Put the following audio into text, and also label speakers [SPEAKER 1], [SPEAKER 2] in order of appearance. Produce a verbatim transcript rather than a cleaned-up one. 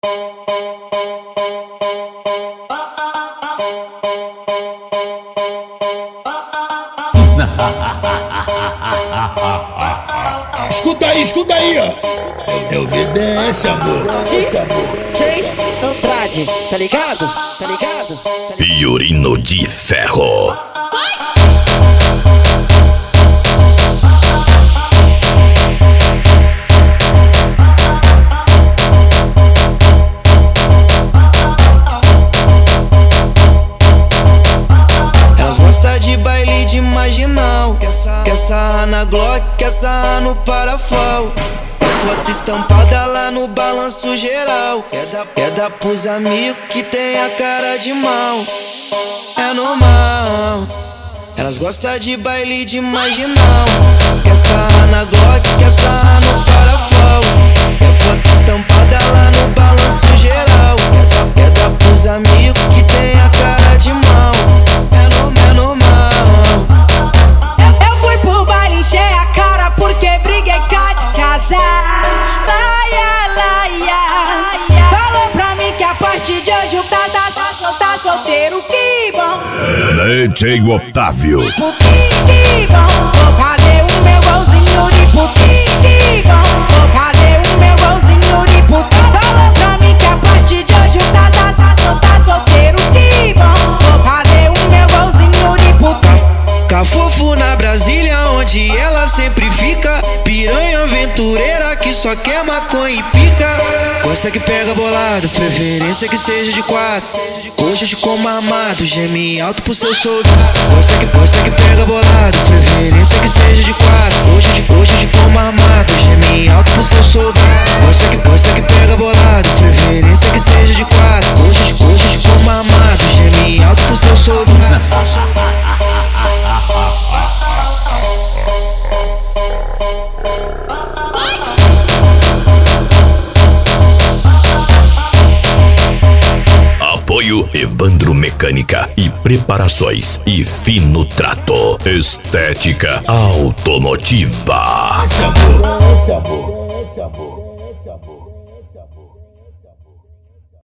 [SPEAKER 1] Escuta aí, escuta aí, ó. É evidência, amor.
[SPEAKER 2] D J Andrade, tá ligado? Tá ligado? Tá ligado?
[SPEAKER 3] Piorino de ferro.
[SPEAKER 4] Elas gostam de baile de marginal, quer sarrar na Glock, quer sarrar no parafal. Foto estampada lá no balanço geral. Quer dar, quer dar pros amigos que tem a cara de mal. É normal. Elas gostam de baile de marginal, quer sarrar na Glock, quer sarrar no parafal. Quer foto estampada lá no balanço geral. Quer dar, quer dar pros amigos que tem a cara de mal. É normal, é normal.
[SPEAKER 5] Eu, eu fui pro baile, encher a cara porque briguei cá de casa. Laia, laia, falou pra mim que a partir de hoje o tá, tá, tá, tá solteiro, que bom.
[SPEAKER 3] D J Otávio.
[SPEAKER 5] Que, que bom, vou fazer o meu golzinho de puti, que bom. Vou fazer o meu golzinho de puti. Falou pra mim que a partir de hoje o tá, tá, tá, tá solteiro, que bom. Vou fazer o meu golzinho de puti.
[SPEAKER 4] Cafofo na Brasília, onde ela sempre fica. Piranha aventureira que só quer maconha e pica. Gosta que pega bolado, preferência que seja de quatro. Hoje de como armado, geme alto pro seu soldado. Gosta que, gosta que pega bolado, preferência que seja de quatro. Hoje de, hoje de como armado, geme alto pro seu soldado. Gosta que, gosta que pega bolado, preferência que seja de quatro. Hoje de, hoje de como armado, geme alto pro seu soldado.
[SPEAKER 3] Apoio Evandro Mecânica e Preparações e Fino Trato. Estética automotiva.
[SPEAKER 1] Esse amor, esse amor, esse amor.